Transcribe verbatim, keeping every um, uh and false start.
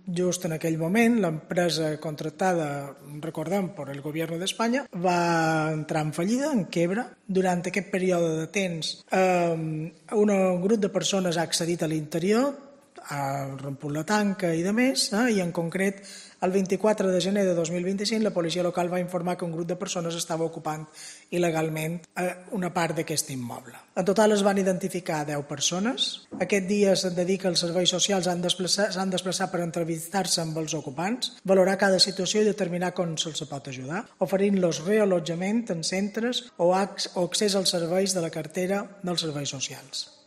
Just en aquell moment, l'empresa contractada, recordem, per el govern d'Espanya, va entrar en fallida, en quebra. Durant aquest període de temps, eh, un grup de persones ha accedit a l'interior, ha romput la tanca i de més, eh, i en concret, el vint-i-quatre de gener de dos mil vint-i-cinc, la policia local va informar que un grup de persones estava ocupant il·legalment una part d'aquest immoble. En total es van identificar deu persones. Aquest dia se'n dedica als serveis socials, s'han desplaçat, desplaçat per entrevistar-se amb els ocupants, valorar cada situació i determinar com se'ls pot ajudar, oferint-los reallotjament en centres o accés als serveis de la cartera dels serveis socials.